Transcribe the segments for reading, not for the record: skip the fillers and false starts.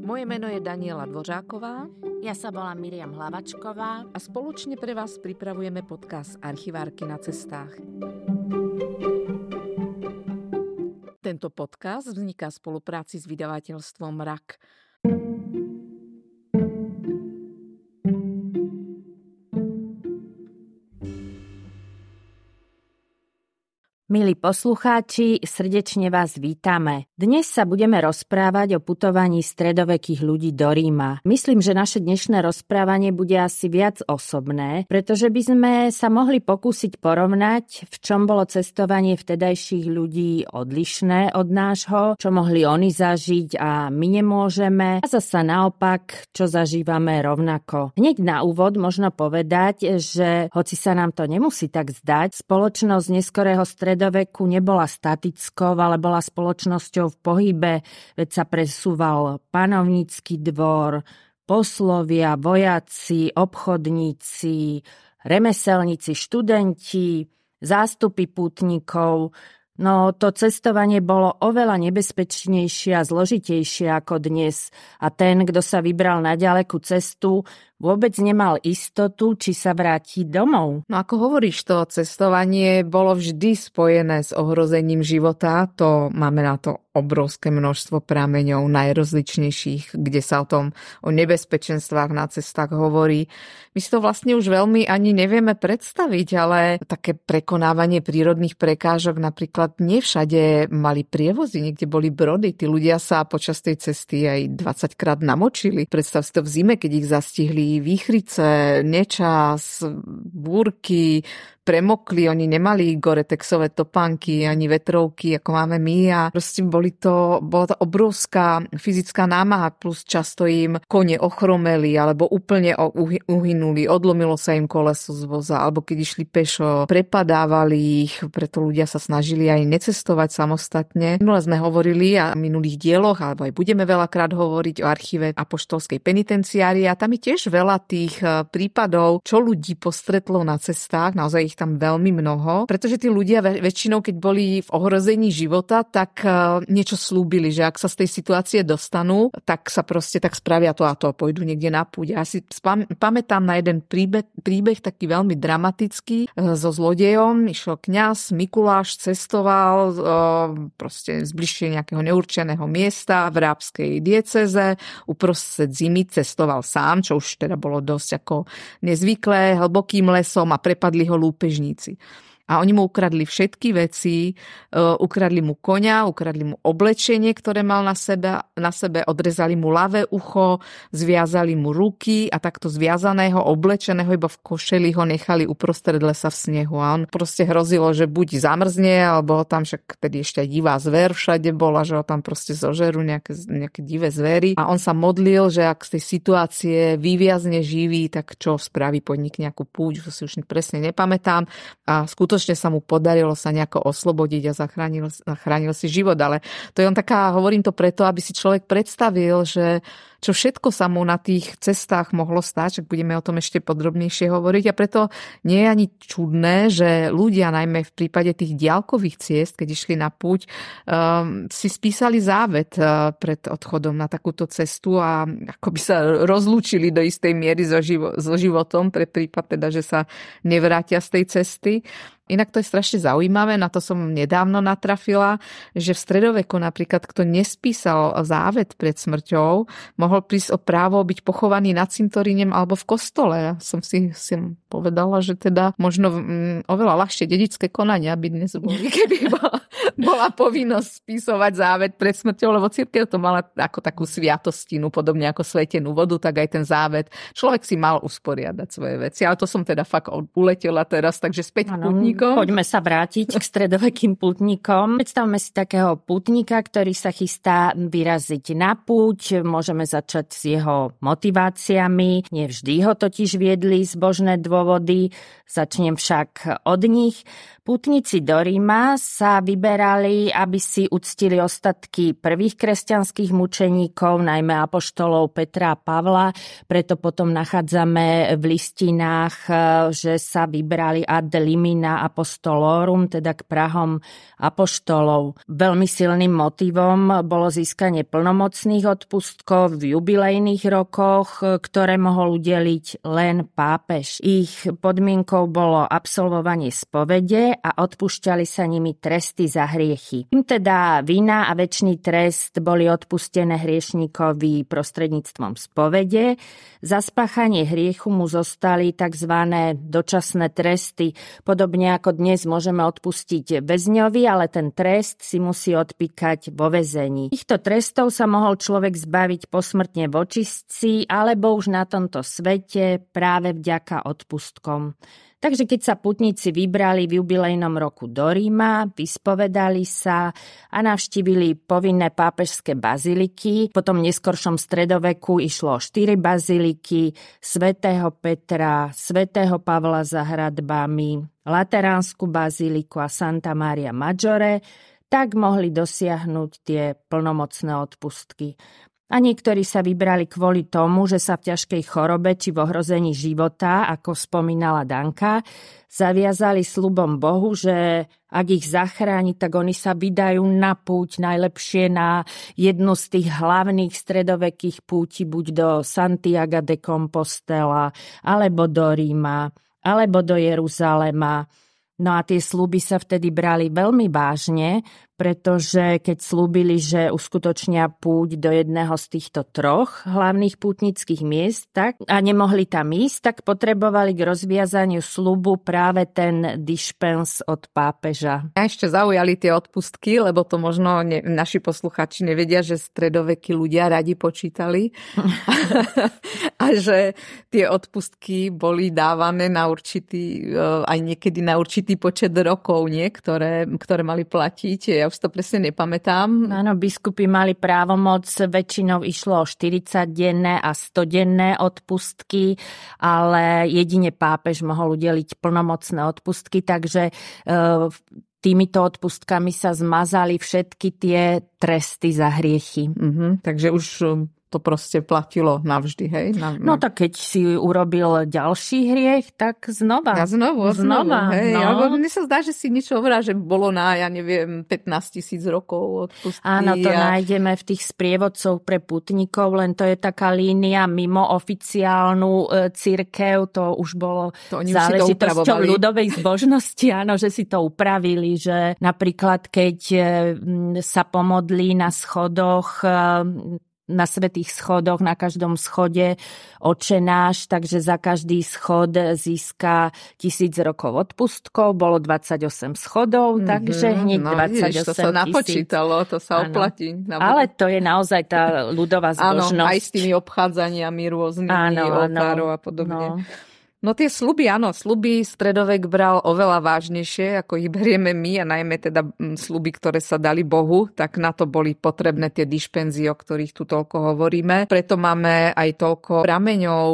Moje meno je Daniela Dvořáková. Ja sa volám Miriam Hlavačková. A spoločne pre vás pripravujeme podcast Archivárky na cestách. Tento podcast vzniká v spolupráci s vydavateľstvom RAK. Milí poslucháči, srdečne vás vítame. Dnes sa budeme rozprávať o putovaní stredovekých ľudí do Ríma. Myslím, že naše dnešné rozprávanie bude asi viac osobné, pretože by sme sa mohli pokúsiť porovnať, v čom bolo cestovanie vtedajších ľudí odlišné od nášho, čo mohli oni zažiť a my nemôžeme, a zasa naopak, čo zažívame rovnako. Hneď na úvod možno povedať, že hoci sa nám to nemusí tak zdať, spoločnosť neskorého stredoveku nebola statickou, ale bola spoločnosťou v pohybe, veď sa presúval panovnícky dvor, poslovia, vojaci, obchodníci, remeselníci, študenti, zástupy pútnikov. No to cestovanie bolo oveľa nebezpečnejšie a zložitejšie ako dnes a ten, kto sa vybral na ďalekú cestu, vôbec nemal istotu, či sa vráti domov. No ako hovoríš, to cestovanie bolo vždy spojené s ohrozením života. To máme na to obrovské množstvo prameňov najrozličnejších, kde sa o nebezpečenstvách na cestách hovorí. My si to vlastne už veľmi ani nevieme predstaviť, ale také prekonávanie prírodných prekážok, napríklad nie všade mali prievozy, niekde boli brody. Tí ľudia sa počas tej cesty aj 20-krát namočili. Predstav si to v zime, keď ich zastihli výchrice, nečas, búrky, premokli, oni nemali goretexové topánky ani vetrovky, ako máme my, a proste bola to obrovská fyzická námaha, plus často im kone ochromeli alebo úplne uhynuli, odlomilo sa im koleso z voza, alebo keď išli pešo, prepadávali ich, preto ľudia sa snažili aj necestovať samostatne. Minule sme hovorili a v minulých dieloch, alebo aj budeme veľakrát hovoriť o archíve apoštolskej penitenciárie, a tam je tiež veľa tých prípadov, čo ľudí postretlo na cestách, naozaj ich tam veľmi mnoho, pretože tí ľudia väčšinou, keď boli v ohrození života, tak niečo slúbili, že ak sa z tej situácie dostanú, tak sa proste tak spravia to a to, pôjdu niekde na púť. Ja si pamätám na jeden príbeh taký veľmi dramatický so zlodejom. Išiel kňaz Mikuláš, cestoval proste z bližšie nejakého neurčeného miesta v rábskej diecéze, uprostred zimy cestoval sám, čo už teda bolo dosť ako nezvyklé, hlbokým lesom, a prepadli ho lúpežníci. A oni mu ukradli všetky veci, ukradli mu koňa, ukradli mu oblečenie, ktoré mal na sebe, odrezali mu ľavé ucho, zviazali mu ruky a takto zviazaného, oblečeného iba v košeli ho nechali uprostred lesa v snehu. A on proste hrozilo, že buď zamrzne, alebo ho tam, však tedy ešte aj divá zver všade bola, že ho tam proste zožerú nejaké divé zvery. A on sa modlil, že ak z tej situácie vyviazne živý, tak čo spraví, podnikne nejakú púť, to si už presne nepamätám. A skutočne sa mu podarilo sa nejako oslobodiť a zachránil si život. Ale to je hovorím to preto, aby si človek predstavil, že čo všetko sa mu na tých cestách mohlo stať, že budeme o tom ešte podrobnejšie hovoriť, a preto nie je ani čudné, že ľudia najmä v prípade tých diaľkových ciest, keď išli na púť, si spísali závet pred odchodom na takúto cestu a ako by sa rozlúčili do istej miery so životom pre prípad teda, že sa nevrátia z tej cesty. Inak to je strašne zaujímavé, na to som nedávno natrafila, že v stredoveku napríklad, kto nespísal závet pred smrťou, mohol prísť o právo byť pochovaný nad cintorínem alebo v kostole. Ja som si povedala, že teda možno oveľa ľahšie dedičské konania by dnes boli, keby bola povinnosť spísovať závet pred smrťou, lebo cirkev to mala ako takú sviatostinu, podobne ako svetenú vodu, tak aj ten závet. Človek si mal usporiadať svoje veci, ale to som teda fakt uletela teraz, takže späť k pútnikom. Poďme sa vrátiť k stredovekým pútnikom. Predstavme si takého pútnika, ktorý sa chystá vyraziť na púť. Môžeme začať s jeho motiváciami. Nevždy ho totiž viedli zbožné dôvody. Začnem však od nich. Pútnici do Ríma sa vyberali, aby si uctili ostatky prvých kresťanských mučeníkov, najmä apoštolov Petra a Pavla. Preto potom nachádzame v listinách, že sa vybrali ad limina apostolorum, teda k prahom apoštolov. Veľmi silným motivom bolo získanie plnomocných odpustkov v jubilejných rokoch, ktoré mohol udeliť len pápež. Ich podmienkou bolo absolvovanie spovede a odpúšťali sa nimi tresty za hriechy. Im teda vina a večný trest boli odpustené hriešníkovi prostredníctvom spovede. Za spáchanie hriechu mu zostali tzv. Dočasné tresty. Podobne ako dnes môžeme odpustiť väzňovi, ale ten trest si musí odpíkať vo väzení. Týchto trestov sa mohol človek zbaviť posmrtne v očistci alebo už na tomto svete práve vďaka odpustkom. Takže keď sa putníci vybrali v jubilejnom roku do Ríma, vyspovedali sa a navštívili povinné pápežské baziliky. Potom v neskoršom stredoveku išlo o 4 baziliky, svätého Petra, svätého Pavla za hradbami, Lateránsku baziliku a Santa Maria Maggiore, tak mohli dosiahnuť tie plnomocné odpustky. A niektorí sa vybrali kvôli tomu, že sa v ťažkej chorobe či v ohrození života, ako spomínala Danka, zaviazali sľubom Bohu, že ak ich zachráni, tak oni sa vydajú na púť, najlepšie na jednu z tých hlavných stredovekých púti, buď do Santiaga de Compostela, alebo do Ríma, alebo do Jeruzalema. No a tie sľuby sa vtedy brali veľmi vážne, pretože keď slúbili, že uskutočnia púť do jedného z týchto 3 hlavných pútnických miest tak, a nemohli tam ísť, tak potrebovali k rozviazaniu sľubu práve ten dispens od pápeža. A ešte zaujali tie odpustky, lebo to možno naši posluchači nevedia, že stredovekí ľudia radi počítali a že tie odpustky boli dávané na určitý, aj niekedy na určitý počet rokov, ktoré mali platiť. Ja už to presne nepamätám. Áno, biskupy mali právomoc, väčšinou išlo o 40-denné a 100-denné odpustky, ale jedine pápež mohol udeliť plnomocné odpustky, takže týmito odpustkami sa zmazali všetky tie tresty za hriechy. Takže už to proste platilo navždy, hej? No tak keď si urobil ďalší hriech, tak znova. A znovu, hej. No. Alebo mne sa zdá, že si niečo hovorá, že bolo na, 15 000 rokov odpustky. Áno, to nájdeme v tých sprievodcov pre putníkov, len to je taká línia mimo oficiálnu cirkev, to už bolo záležitosťou ľudovej zbožnosti, áno, že si to upravili, že napríklad keď sa pomodlí na schodoch, na svätých schodoch, na každom schode Otčenáš, takže za každý schod získa 1000 rokov odpustkov, bolo 28 schodov, takže hneď 28 000. To sa napočítalo, to sa oplatí. Ale to je naozaj tá ľudová zbožnosť. Áno, aj s tými obchádzaniami rôznymi oltárov a podobne. No tie sľuby, áno, sľuby stredovek bral oveľa vážnejšie, ako ich berieme my, a najmä teda sľuby, ktoré sa dali Bohu, tak na to boli potrebné tie dišpenzie, o ktorých tu toľko hovoríme. Preto máme aj toľko prameňov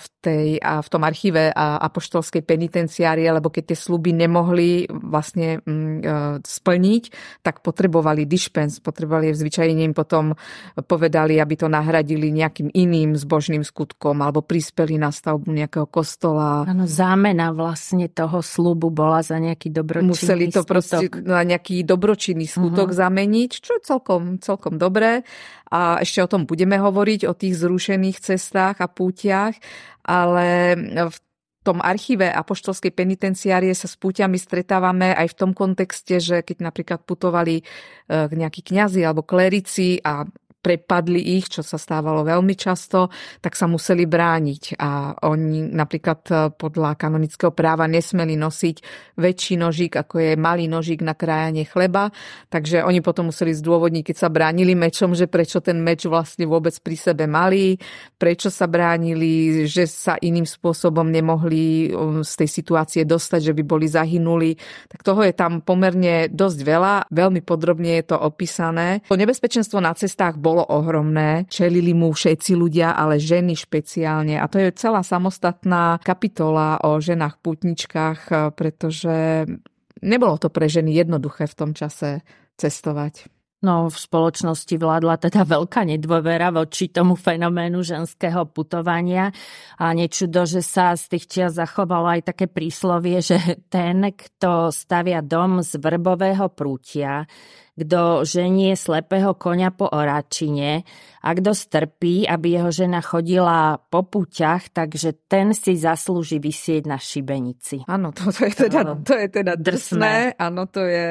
v tom archíve apoštolskej penitenciárie, lebo keď tie sľuby nemohli vlastne splniť, tak potrebovali dišpens, potrebovali zvyčajne im potom povedali, aby to nahradili nejakým iným zbožným skutkom alebo prispeli na stavbu nejakého kostola. Áno, zámena vlastne toho sľubu bola za nejaký dobročinný skutok. Museli to proste na nejaký dobročinný skutok zameniť, čo je celkom dobré. A ešte o tom budeme hovoriť, o tých zrušených cestách a pútiach, ale v tom archíve apoštolskej penitenciárie sa s púťami stretávame aj v tom kontexte, že keď napríklad putovali nejakí kňazi alebo klerici a prepadli ich, čo sa stávalo veľmi často, tak sa museli brániť. A oni napríklad podľa kanonického práva nesmeli nosiť väčší nožík, ako je malý nožík na krájanie chleba. Takže oni potom museli zdôvodniť, keď sa bránili mečom, že prečo ten meč vlastne vôbec pri sebe mali, prečo sa bránili, že sa iným spôsobom nemohli z tej situácie dostať, že by boli zahynuli. Tak toho je tam pomerne dosť veľa. Veľmi podrobne je to opísané. To nebezpečenstvo na cestách bolo ohromné. Čelili mu všetci ľudia, ale ženy špeciálne. A to je celá samostatná kapitola o ženách pútničkách, pretože nebolo to pre ženy jednoduché v tom čase cestovať. No, v spoločnosti vládla teda veľká nedôvera voči tomu fenoménu ženského putovania a nečudo, že sa z tých čias zachovalo aj také príslovie, že ten, kto stavia dom z vrbového prútia, kto ženie slepého koňa po oračine a kto strpí, aby jeho žena chodila po púťach, takže ten si zaslúži visieť na šibenici. Áno, to je teda drsné. Áno,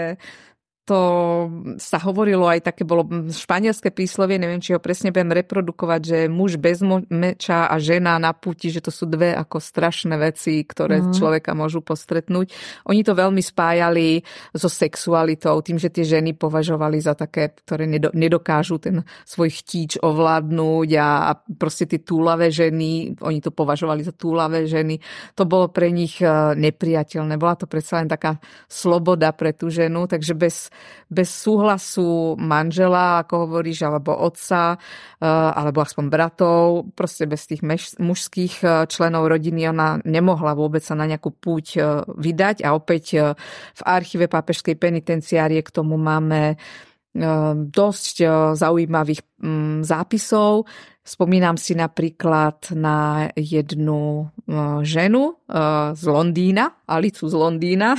to sa hovorilo aj také, bolo španielské príslovie, neviem, či ho presne budem reprodukovať, že muž bez meča a žena na púti, že to sú dve ako strašné veci, ktoré človeka môžu postretnúť. Oni to veľmi spájali so sexualitou, tým, že tie ženy považovali za také, ktoré nedokážu ten svoj chtíč ovládnuť a proste tie túlavé ženy, oni to považovali za túlavé ženy. To bolo pre nich nepriateľné. Bola to predsa len taká sloboda pre tú ženu, takže bez súhlasu manžela, ako hovoríš, alebo otca, alebo aspoň bratov, proste bez tých mužských členov rodiny ona nemohla vôbec sa na nejakú púť vydať. A opäť v archíve pápežskej penitenciárie k tomu máme dosť zaujímavých zápisov. Spomínam si napríklad na jednu ženu z Londýna, Alicu z Londýna,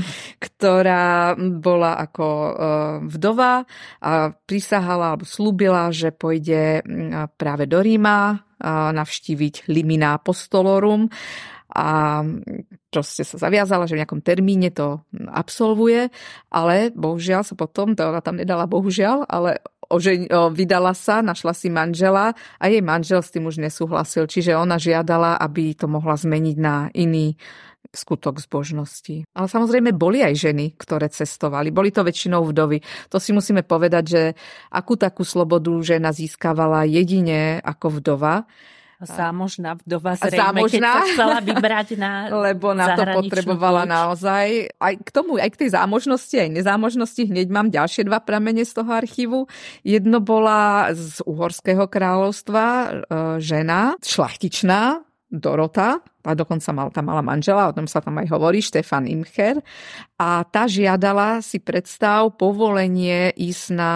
ktorá bola ako vdova a prisahala alebo slúbila, že pôjde práve do Ríma navštíviť Limina Apostolorum a proste sa zaviazala, že v nejakom termíne to absolvuje, ale bohužiaľ sa potom, to ona tam nedala bohužiaľ, ale vydala sa, našla si manžela a jej manžel s tým už nesúhlasil. Čiže ona žiadala, aby to mohla zmeniť na iný skutok zbožnosti. Ale samozrejme boli aj ženy, ktoré cestovali. Boli to väčšinou vdovy. To si musíme povedať, že akú takú slobodu žena získavala jedine ako vdova. Zámožná vdova zrejme, keď sa chcela vybrať na lebo na to potrebovala púť. Naozaj. Aj k tej zámožnosti, aj nezámožnosti hneď mám ďalšie dva pramene z toho archívu. Jedno bola z Uhorského kráľovstva žena, šlachtičná, Dorota, a dokonca mala manžela, o tom sa tam aj hovorí, Štefan Imcher. A tá žiadala, si predstav, povolenie ísť na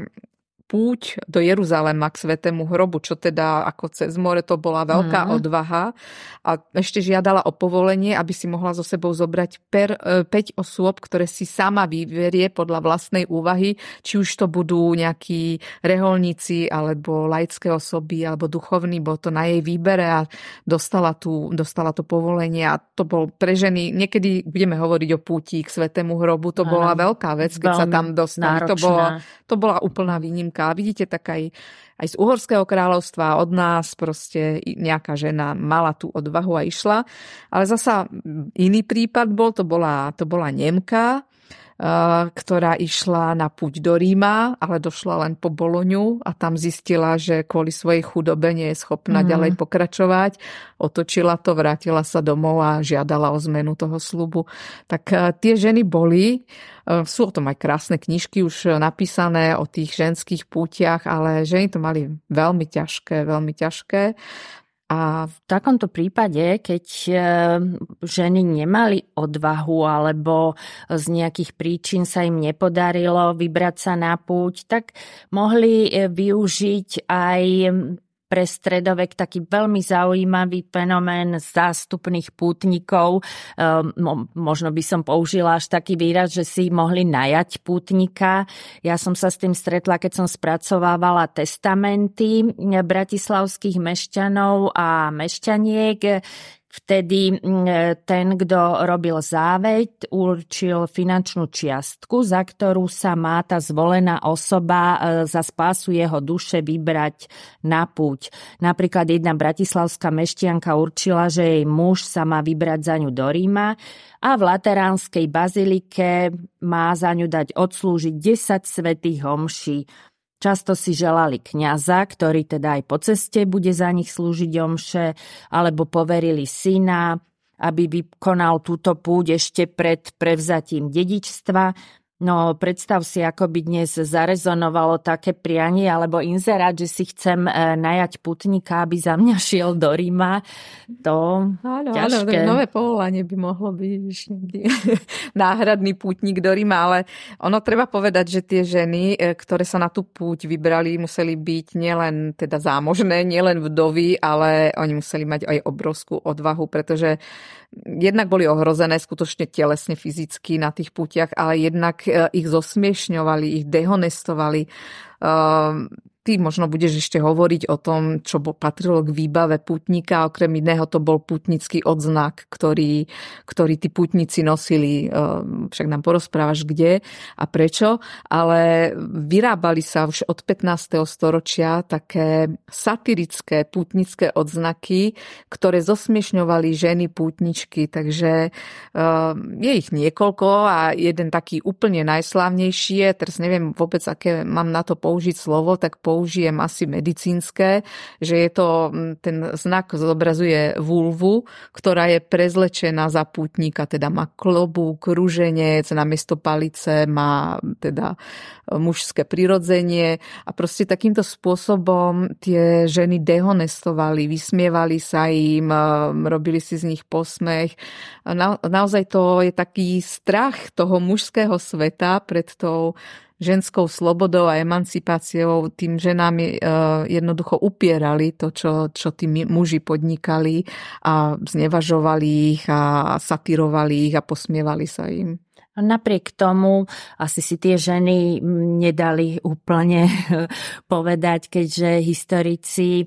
púť do Jeruzalema k Svätému hrobu, čo teda ako cez more to bola veľká odvaha. A ešte žiadala o povolenie, aby si mohla so sebou zobrať 5 osôb, ktoré si sama vyberie podľa vlastnej úvahy, či už to budú nejakí reholníci, alebo laické osoby, alebo duchovní, bolo to na jej výbere a dostala to povolenie. A to bol pre ženy, niekedy budeme hovoriť o púti k Svätému hrobu, to bola veľká vec, keď sa tam dostali. To bola úplná výnimka. A vidíte, tak aj z Uhorského kráľovstva od nás proste nejaká žena mala tú odvahu a išla. Ale zasa iný prípad bol, to bola Nemka, ktorá išla na púť do Ríma, ale došla len po Boloňu a tam zistila, že kvôli svojej chudobe nie je schopná ďalej pokračovať. Otočila to, vrátila sa domov a žiadala o zmenu toho sľubu. Tak tie ženy boli, sú o tom aj krásne knižky už napísané o tých ženských pútiach, ale ženy to mali veľmi ťažké, veľmi ťažké. A v takomto prípade, keď ženy nemali odvahu alebo z nejakých príčin sa im nepodarilo vybrať sa na púť, tak mohli využiť aj pre stredovek taký veľmi zaujímavý fenomén zástupných pútnikov. Možno by som použila až taký výraz, že si mohli najať pútnika. Ja som sa s tým stretla, keď som spracovávala testamenty bratislavských mešťanov a mešťaniek. Vtedy ten, kto robil záveť, určil finančnú čiastku, za ktorú sa má tá zvolená osoba za spásu jeho duše vybrať na púť. Napríklad jedna bratislavská mešťanka určila, že jej muž sa má vybrať za ňu do Ríma a v Lateránskej bazilike má za ňu dať odslúžiť 10 svätých homší. Často si želali kňaza, ktorý teda aj po ceste bude za nich slúžiť omše, alebo poverili syna, aby vykonal túto púť ešte pred prevzatím dedičstva. No, predstav si, ako by dnes zarezonovalo také prianie alebo inzerát, že si chcem najať putníka, aby za mňa šiel do Ríma. To ťažké. Áno, nové povolanie by mohlo byť náhradný pútnik do Ríma, ale ono treba povedať, že tie ženy, ktoré sa na tú púť vybrali, museli byť nielen teda zámožné, nielen vdovy, ale oni museli mať aj obrovskú odvahu, pretože jednak boli ohrozené skutočne telesne, fyzicky na tých pútiach, ale jednak ich zosmiešňovali, ich dehonestovali. Ty možno budeš ešte hovoriť o tom, čo patrilo k výbave pútnika. Okrem iného to bol pútnický odznak, ktorý tí pútnici nosili. Však nám porozprávaš, kde a prečo. Ale vyrábali sa už od 15. storočia také satirické pútnické odznaky, ktoré zosmiešňovali ženy pútničky. Takže je ich niekoľko a jeden taký úplne najslávnejší je, teraz neviem vôbec, aké mám na to použiť slovo, tak použijem asi medicínske, že je to, ten znak zobrazuje vulvu, ktorá je prezlečená za pútnika, teda má klobúk, ruženec, namiesto palice má teda mužské prirodzenie a proste takýmto spôsobom tie ženy dehonestovali, vysmievali sa im, robili si z nich posmech. Naozaj to je taký strach toho mužského sveta pred tou ženskou slobodou a emancipáciou. Tým ženám jednoducho upierali to, čo tí muži podnikali a znevažovali ich a satírovali ich a posmievali sa im. Napriek tomu asi si tie ženy nedali úplne povedať, keďže historici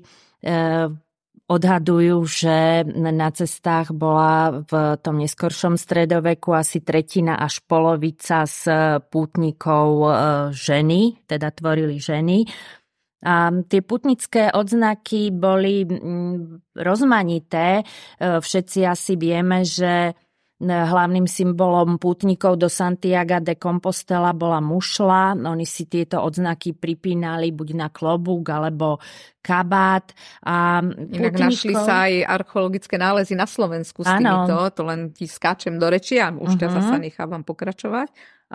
odhadujú, že na cestách bola v tom neskoršom stredoveku asi tretina až polovica z pútnikov ženy, teda tvorili ženy. A tie putnické odznaky boli rozmanité. Všetci asi vieme, že hlavným symbolom pútnikov do Santiaga de Compostela bola mušľa. Oni si tieto odznaky pripínali buď na klobúk alebo kabát. A inak našli sa aj archeologické nálezy na Slovensku s týmito. To len ti skáčem do reči a už ťa zasa nechávam pokračovať.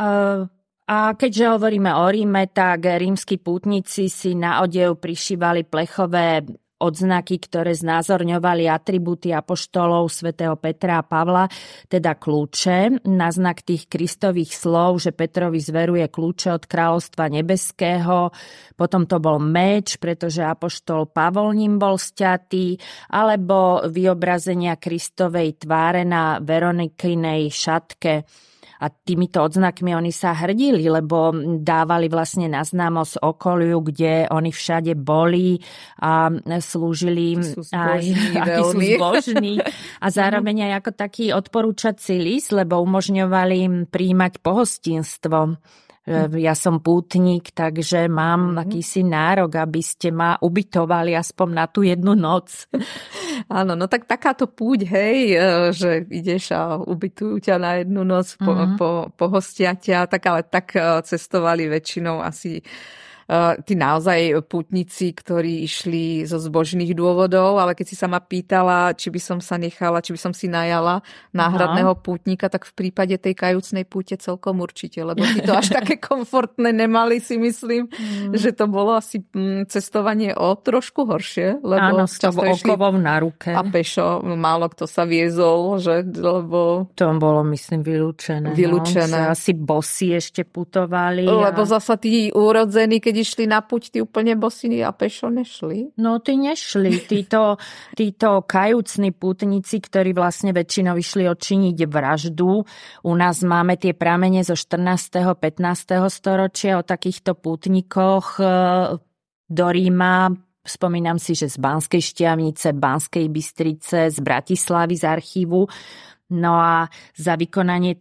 A keďže hovoríme o Ríme, tak rímski pútnici si na odev prišívali plechové odznaky, ktoré znázorňovali atribúty apoštolov svätého Petra a Pavla, teda kľúče, na znak tých Kristových slov, že Petrovi zveruje kľúče od kráľovstva nebeského. Potom to bol meč, pretože apoštol Pavol ním bol sťatý, alebo vyobrazenia Kristovej tváre na Veronikinej šatke. A týmito odznakmi oni sa hrdili, lebo dávali vlastne na známosť okoliu, kde oni všade boli a slúžili akí sú zbožní. A zároveň aj ako taký odporúčací list, lebo umožňovali im prijímať pohostinstvo. Ja som pútnik, takže mám akýsi nárok, aby ste ma ubytovali aspoň na tú jednu noc. Áno, no tak takáto púť, hej, že ideš a ubytujú ťa na jednu noc, pohostia ťa, tak cestovali väčšinou asi tí naozaj pútnici, ktorí išli zo zbožných dôvodov, ale keď si sa ma pýtala, či by som si najala náhradného pútnika, tak v prípade tej kajúcnej púte celkom určite, lebo tí to až také komfortné nemali, si myslím, že to bolo asi cestovanie o trošku horšie, lebo áno, s tou okovou na ruke. A pešo, málo kto sa viezol, že, lebo to bolo, myslím, vylúčené. No, asi bosi ešte putovali. Lebo zasa tí urodzení, keď išli na púť, tí úplne bosí a pešo nešli? No, tí nešli. Títo kajúcni pútnici, ktorí vlastne väčšinou išli odčiniť vraždu. U nás máme tie pramene zo 14. 15. storočia o takýchto pútnikoch do Ríma. Spomínam si, že z Banskej Štiavnice, Banskej Bystrice, z Bratislavy, z archívu. No a za vykonanie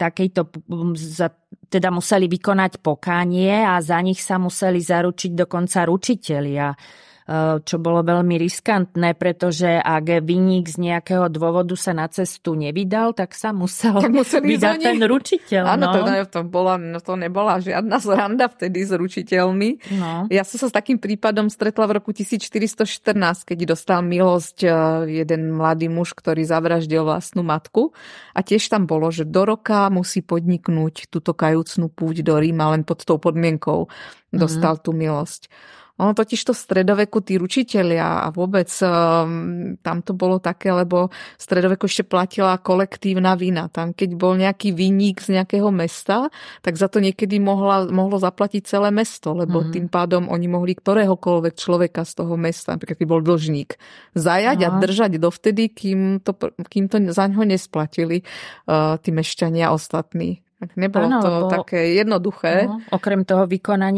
teda museli vykonať pokánie a za nich sa museli zaručiť dokonca ručitelia. čo bolo veľmi riskantné, pretože ak vinník z nejakého dôvodu sa na cestu nevydal, tak sa musel vydať ten ručiteľ. Áno, to nebola žiadna sranda vtedy s ručiteľmi. No. Ja som sa s takým prípadom stretla v roku 1414, keď dostal milosť jeden mladý muž, ktorý zavraždil vlastnú matku. A tiež tam bolo, že do roka musí podniknúť túto kajúcnú púť do Ríma, len pod tou podmienkou dostal tú milosť. Ono totiž to v stredoveku tí ručitelia a vôbec tam to bolo také, lebo v stredoveku ešte platila kolektívna vina. Tam keď bol nejaký vinník z nejakého mesta, tak za to niekedy mohlo zaplatiť celé mesto, lebo tým pádom oni mohli ktoréhokoľvek človeka z toho mesta, napríklad keď bol dlžník, zajať a držať dovtedy, kým to za ňo nesplatili tí mešťania ostatní. Tak nebolo to také jednoduché. Okrem toho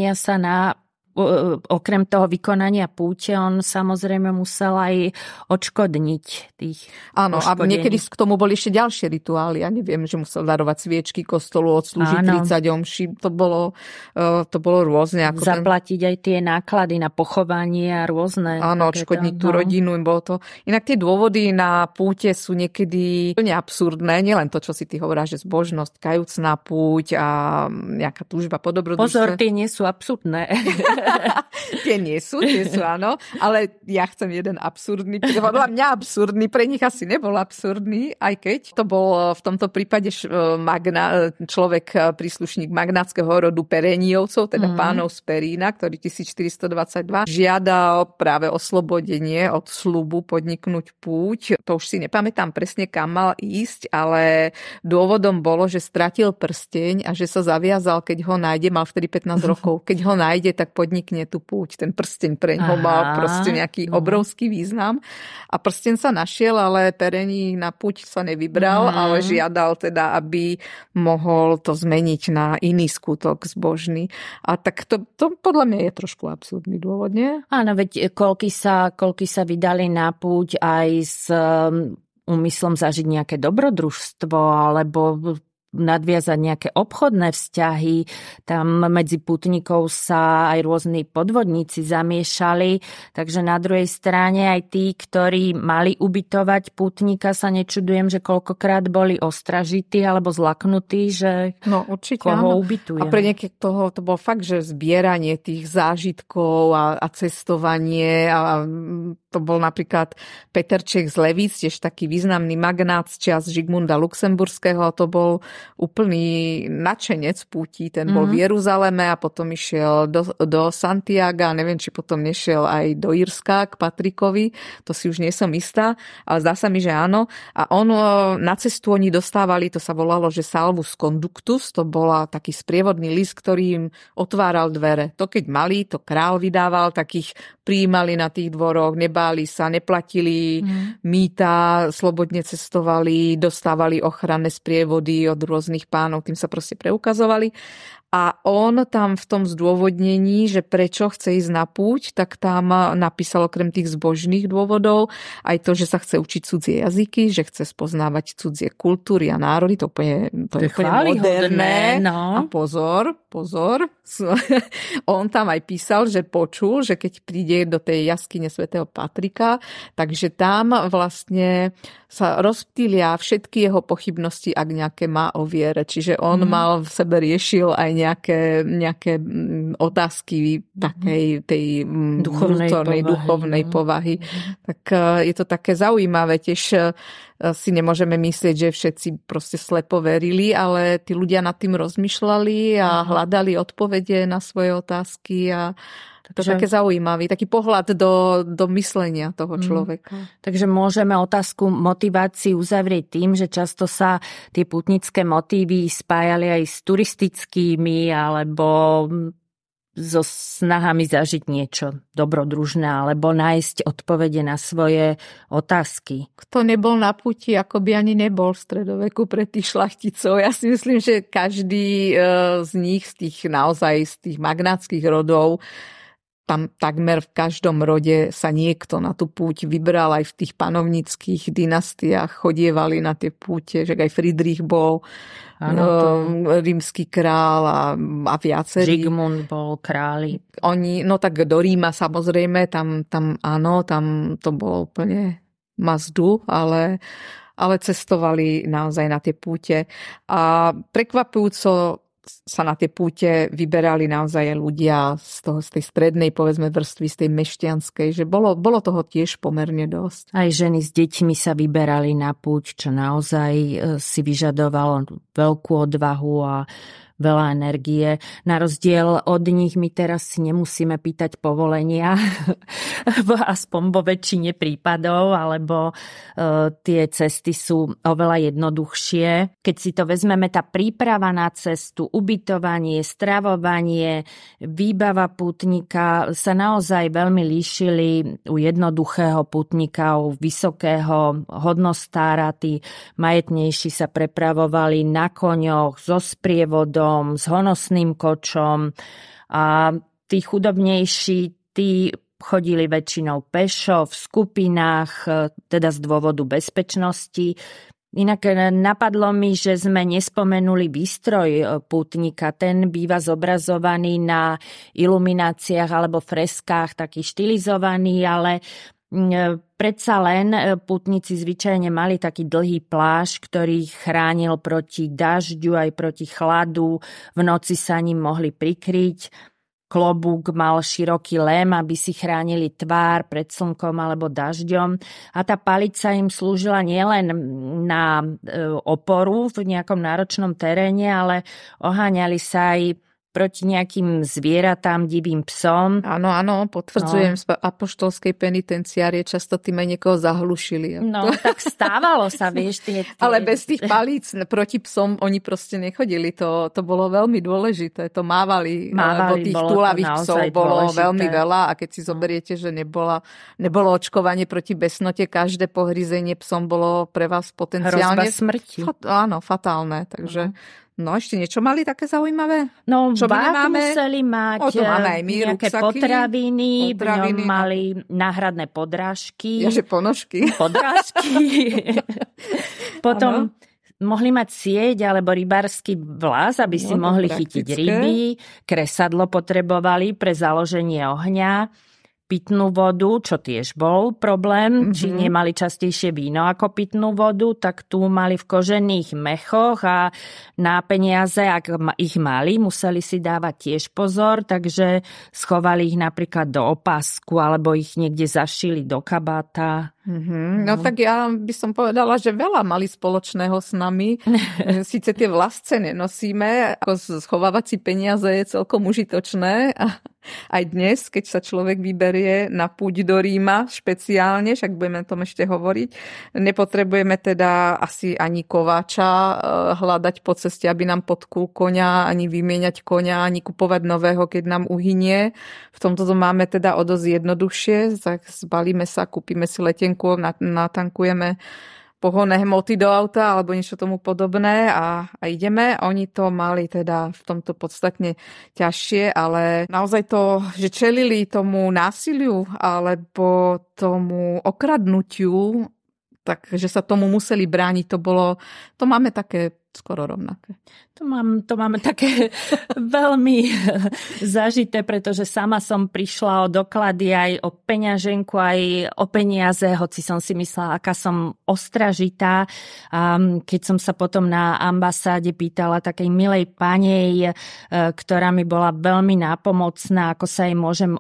vykonania púte, on samozrejme musel aj odškodniť tých Áno, a niekedy k tomu boli ešte ďalšie rituály. Ja neviem, že musel darovať sviečky kostolu, odslúžiť 30 omší. To bolo rôzne. Zaplatiť aj tie náklady na pochovanie a rôzne. Áno, odškodniť tú rodinu. Bolo to. Inak tie dôvody na púte sú niekedy úplne absurdné. Nielen to, čo si ty hovoríš, že zbožnosť, kajúcna púť a nejaká túžba po dobrodružstve. Pozor, tie nie sú absurdné. Tie sú áno, ale ja chcem jeden absurdný, podľa mňa absurdný, pre nich asi nebol absurdný, aj keď to bol v tomto prípade človek, príslušník magnátskeho rodu Peréniovcov, teda pánov z Perína, ktorý 1422 žiadal práve oslobodenie od sľubu podniknúť púť. To už si nepamätám presne, kam mal ísť, ale dôvodom bolo, že stratil prsteň a že sa zaviazal, keď ho nájde, mal vtedy 15 rokov, keď ho nájde, tak podnikne tú púť. Ten prsteň pre ňoho mal proste nejaký obrovský význam. A prsteň sa našiel, ale Perení na púť sa nevybral, ale žiadal teda, aby mohol to zmeniť na iný skutok zbožný. A tak to podľa mňa je trošku absurdný dôvod, nie? Áno, veď koľky sa vydali na púť aj s úmyslom zažiť nejaké dobrodružstvo alebo nadviazať nejaké obchodné vzťahy. Tam medzi pútnikov sa aj rôzni podvodníci zamiešali, takže na druhej strane aj tí, ktorí mali ubytovať pútnika, sa nečudujem, že koľkokrát boli ostražití alebo zlaknutí, že určite, koho ubytuje. A pre niekých toho to bol fakt, že zbieranie tých zážitkov a cestovanie a to bol napríklad Peter Čech z Levíc, tiež taký významný magnát z čias Žigmunda Luxemburského, a to bol úplný nadšenec púti. Ten bol v Jeruzaleme a potom išiel do Santiaga, neviem, či potom nešiel aj do Írska k Patrikovi, to si už nie som istá, ale zdá sa mi, že áno. A na cestu oni dostávali, to sa volalo, že salvus conductus, to bola taký sprievodný list, ktorý im otváral dvere. To keď mali, to král vydával, takých prijímali na tých dvoroch, nebáli sa, neplatili mýta, slobodne cestovali, dostávali ochranné sprievody od rôznych pánov, tým sa proste preukazovali. A on tam v tom zdôvodnení, že prečo chce ísť na púť, tak tam napísal okrem tých zbožných dôvodov aj to, že sa chce učiť cudzie jazyky, že chce spoznávať cudzie kultúry a národy. To je úplne moderné. No. A pozor. On tam aj písal, že počul, že keď príde do tej jaskyne svätého Patrika, takže tam vlastne sa rozptýlia všetky jeho pochybnosti, ak nejaké má o viere. Čiže on mal v sebe riešil aj nejaké otázky takej tej duchovnej povahy. Tak je to také zaujímavé. Tiež si nemôžeme myslieť, že všetci proste slepo verili, ale tí ľudia nad tým rozmýšľali a hľadali odpovede na svoje otázky a to je také zaujímavý, taký pohľad do myslenia toho človeka. Takže môžeme otázku motivácií uzavrieť tým, že často sa tie pútnické motívy spájali aj s turistickými alebo so snahami zažiť niečo dobrodružné alebo nájsť odpovede na svoje otázky. Kto nebol na púti, ako by ani nebol v stredoveku pre tých šlachticov. Ja si myslím, že každý z nich, z tých naozaj z tých magnátskych rodov, tam takmer v každom rode sa niekto na tú púť vybral, aj v tých panovníckých dynastiách chodievali na tie púte, že aj Friedrich bol rímsky král a viacerí. Zigmund bol králi. Oni, no tak do Ríma samozrejme, tam áno, tam to bolo úplne mazdu, ale cestovali naozaj na tie púte. A prekvapujúco sa na tie púte vyberali naozaj ľudia z tej strednej, povedzme, vrstvy, z tej mešťanskej, že bolo toho tiež pomerne dosť. Aj ženy s deťmi sa vyberali na púť, čo naozaj si vyžadovalo veľkú odvahu a veľa energie. Na rozdiel od nich my teraz si nemusíme pýtať povolenia, aspoň vo väčšine prípadov, alebo tie cesty sú oveľa jednoduchšie. Keď si to vezmeme, tá príprava na cestu, ubytovanie, stravovanie, výbava pútnika sa naozaj veľmi líšili u jednoduchého pútnika, u vysokého hodnostára. Tí majetnejší sa prepravovali na koňoch so sprievodom, s honosným kočom a tí chudobnejší, tí chodili väčšinou pešo, v skupinách, teda z dôvodu bezpečnosti. Inak napadlo mi, že sme nespomenuli výstroj pútnika. Ten býva zobrazovaný na ilumináciách alebo freskách, taký štilizovaný, ale predsa len pútnici zvyčajne mali taký dlhý plášť, ktorý ich chránil proti dažďu aj proti chladu. V noci sa ním mohli prikryť. Klobúk mal široký lém, aby si chránili tvár pred slnkom alebo dažďom. A tá palica im slúžila nielen na oporu v nejakom náročnom teréne, ale oháňali sa aj proti nejakým zvieratám, divým psom. Áno, potvrdzujem, z apoštolskej penitenciárie často tým aj niekoho zahlušili. No, tak stávalo sa, vieš. Ale bez tých palíc proti psom oni proste nechodili. To bolo veľmi dôležité. To mávali lebo tých túlavých psov bolo veľmi veľa a keď si zoberiete, že nebolo očkovanie proti besnote, každé pohryzenie psom bolo pre vás potenciálne hrozba smrti. Áno, fatálne, takže no, ešte niečo mali také zaujímavé? No, čo museli mať nejaké potraviny, v ňom mali náhradné podrážky. Jaže ponožky. Podrážky. Potom mohli mať sieť alebo rybársky vlás, aby si mohli chytiť ryby. Kresadlo potrebovali pre založenie ohňa. Pitnú vodu, čo tiež bol problém, či nemali častejšie víno ako pitnú vodu, tak tu mali v kožených mechoch a na peniaze, ak ich mali, museli si dávať tiež pozor, takže schovali ich napríklad do opasku alebo ich niekde zašili do kabáta. No tak ja by som povedala, že veľa mali spoločného s nami. Sice tie vlasce nenosíme, ako schovávať si peniaze je celkom užitočné a aj dnes, keď sa človek vyberie na púť do Ríma špeciálne, však budeme o tom ešte hovoriť, nepotrebujeme teda asi ani kováča hľadať po ceste, aby nám podkul koňa, ani vymieňať koňa, ani kupovať nového, keď nám uhynie. V tomto to máme teda o dosť jednoduchšie, tak zbalíme sa, kúpime si letenku, natankujeme pohonné hmoty do auta alebo niečo tomu podobné a ideme. Oni to mali teda v tomto podstatne ťažšie, ale naozaj to, že čelili tomu násiliu alebo tomu okradnutiu, takže sa tomu museli brániť, to máme také skoro rovnaké. To máme také veľmi zažité, pretože sama som prišla o doklady aj o peňaženku, aj o peniaze, hoci som si myslela, aká som ostražitá. A keď som sa potom na ambasáde pýtala takej milej panej, ktorá mi bola veľmi nápomocná, ako sa jej môžem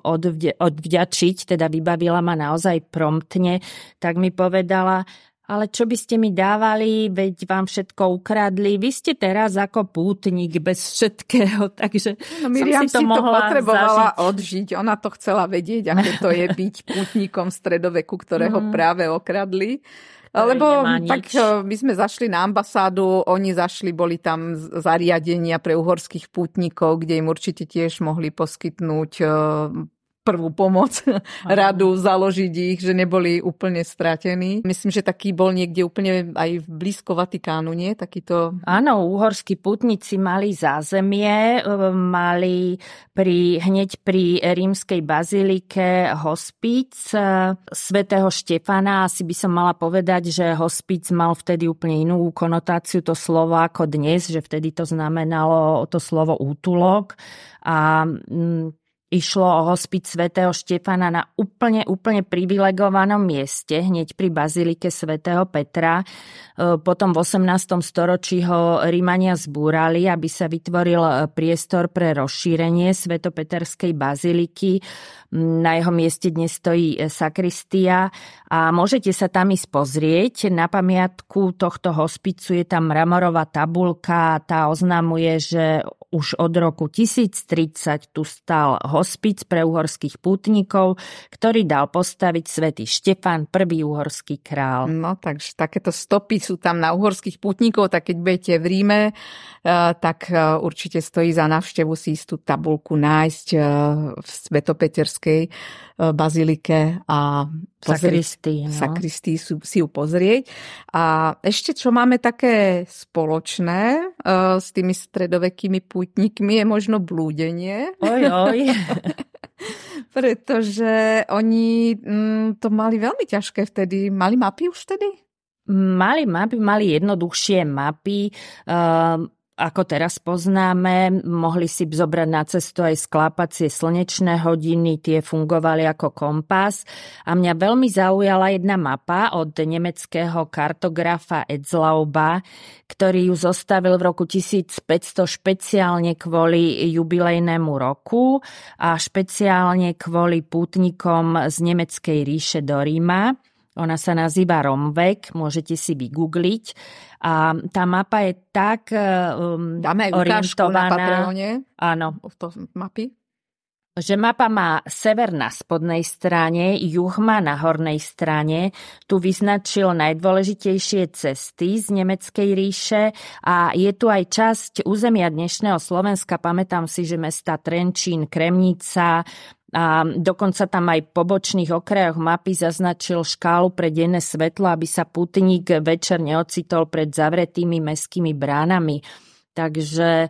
odvďačiť, teda vybavila ma naozaj promptne, tak mi povedala: ale čo by ste mi dávali, veď vám všetko ukradli. Vy ste teraz ako pútnik bez všetkého, takže Miriam som si to mohla potrebovala zažiť. odžiť. Ona to chcela vedieť, aké to je byť pútnikom stredoveku, ktorého práve okradli. Lebo tak my sme zašli na ambasádu, oni zašli, boli tam zariadenia pre uhorských pútnikov, kde im určite tiež mohli poskytnúť prvú pomoc, radu založiť ich, že neboli úplne stratení. Myslím, že taký bol niekde úplne aj blízko Vatikánu, nie? Takýto... Áno, uhorskí pútnici mali zázemie, mali hneď pri rímskej bazilike hospíc svätého Štefana. Asi by som mala povedať, že hospíc mal vtedy úplne inú konotáciu to slovo ako dnes, že vtedy to znamenalo to slovo útulok a išlo o hospic svätého Štefana na úplne privilegovanom mieste, hneď pri bazilike svätého Petra. Potom v 18. storočí ho Rímania zbúrali, aby sa vytvoril priestor pre rozšírenie svätopeterskej baziliky. Na jeho mieste dnes stojí sakristia a môžete sa tam ísť pozrieť. Na pamiatku tohto hospicu je tam mramorová tabuľka, tá oznamuje, že už od roku 1030 tu stál hospic pre uhorských pútnikov, ktorý dal postaviť svätý Štefan, prvý uhorský král. No, takže takéto stopy sú tam na uhorských pútnikov, tak keď budete v Ríme, tak určite stojí za návštevu si tú tabuľku nájsť v Svetopeterskej bazilike a sakristii si ju pozrieť. A ešte, čo máme také spoločné s tými stredovekými pútnikmi, je možno blúdenie. Oj. Pretože oni to mali veľmi ťažké vtedy. Mali mapy už vtedy? Mali mapy, mali jednoduchšie mapy. Ako teraz poznáme, mohli si zobrať na cestu aj sklápacie slnečné hodiny, tie fungovali ako kompas. A mňa veľmi zaujala jedna mapa od nemeckého kartografa Etzlauba, ktorý ju zostavil v roku 1500 špeciálne kvôli jubilejnému roku a špeciálne kvôli pútnikom z Nemeckej ríše do Ríma. Ona sa nazýva Romvek, môžete si vygoogliť. A tá mapa je tak dáme aj ukážku na Patreone. Áno. Mapy. Že mapa má sever na spodnej strane, juh má na hornej strane. Tu vyznačil najdôležitejšie cesty z Nemeckej ríše a je tu aj časť územia dnešného Slovenska. Pamätám si, že mesta Trenčín, Kremnica, a dokonca tam aj po bočných okrajoch mapy zaznačil škálu pre denné svetlo, aby sa pútnik večer neocitol pred zavretými mestskými bránami. Takže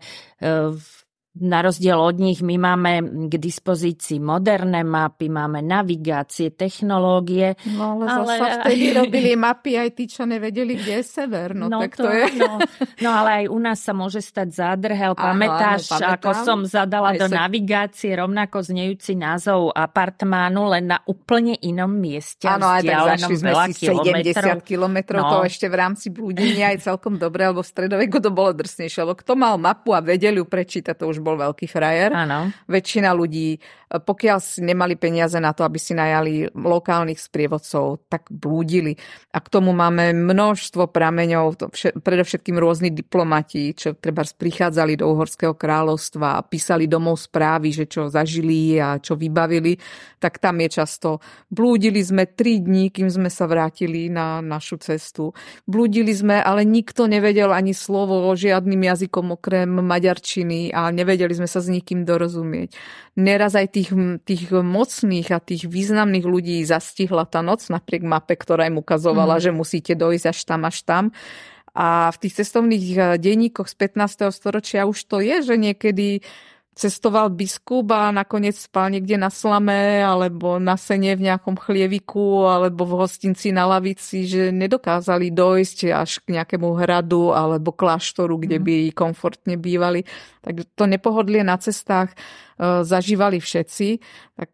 na rozdiel od nich my máme k dispozícii moderné mapy, máme navigácie, technológie. No ale zasa vtedy robili mapy aj tí, čo nevedeli, kde je sever. No tak to je. No ale aj u nás sa môže stať zádrhel. Pamätáš, ako som zadala do navigácie rovnako znejúci názov apartmánu, len na úplne inom mieste. Áno, aj tak zašli sme si 70 kilometrov. To ešte v rámci blúdenia je celkom dobré, lebo v stredoveku to bolo drsnejšie. Lebo kto mal mapu a vedel ju prečítať, to už bol veľký frajer. Áno. Väčšina ľudí, pokiaľ nemali peniaze na to, aby si najali lokálnych sprievodcov, tak blúdili. A k tomu máme množstvo prameňov, predovšetkým rôzni diplomati, čo treba prichádzali do Uhorského kráľovstva a písali domov správy, že čo zažili a čo vybavili, tak tam je často. Blúdili sme 3 dní, kým sme sa vrátili na našu cestu. Blúdili sme, ale nikto nevedel ani slovo žiadnym jazykom okrem maďarčiny a nevedeli sme sa s nikým dorozumieť. Neraz aj tých mocných a tých významných ľudí zastihla tá noc napriek mape, ktorá im ukazovala, že musíte dojsť až tam. A v tých cestovných denníkoch z 15. storočia už to je, že niekedy cestoval biskup a nakoniec spal niekde na slame alebo na sene v nejakom chlieviku alebo v hostinci na lavici, že nedokázali dojsť až k nejakému hradu alebo kláštoru, kde by komfortne bývali. Tak to nepohodlie na cestách zažívali všetci. Tak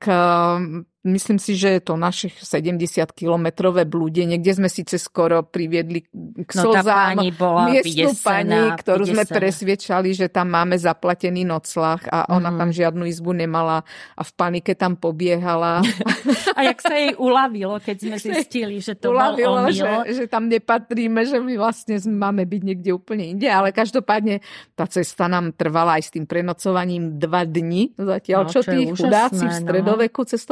myslím si, že je to naše 70-kilometrové blúdenie, kde sme síce skoro priviedli k slzám miestnu pani, ktorú sme presviečali, že tam máme zaplatený nocľah a ona tam žiadnu izbu nemala a v panike tam pobiehala. A jak sa jej uľavilo, keď sme zistili, že to bol omyl. Že tam nepatríme, že my vlastne máme byť niekde úplne inde, ale každopádne tá cesta nám trvala aj s tým prenocovaním 2 dni. Zatiaľ, čo tí chudáci v stredoveku cestovali koľko?